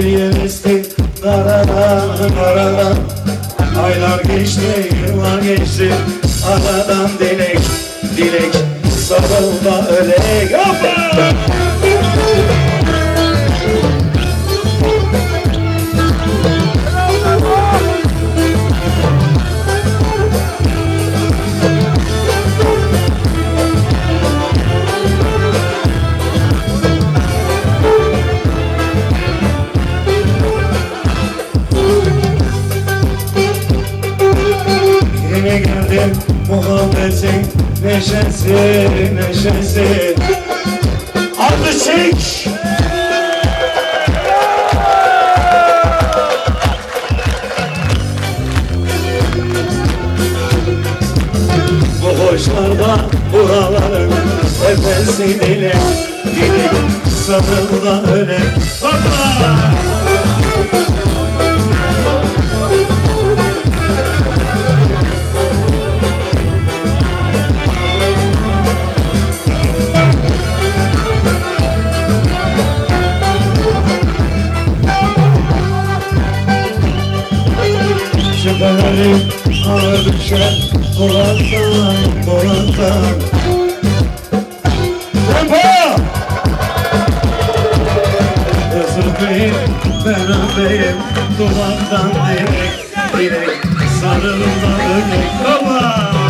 Geriye esti karadan karadan. Aylar geçti, yıllar geçti. Aradan dilek, dilek sarıl da ölek. Hoppa! Yine geldim muhabbetin neşesi, neşesi. Adı çek. Bu hoşlarda buraların efesi dilek, dilek sarıl da ölek. Hoppa! Şüphelerim ağır düşer Polat'tan, Polat'tan. Tempo! Özür ben öpeyim Duvardan direk, direk sarılma ölek. Baba!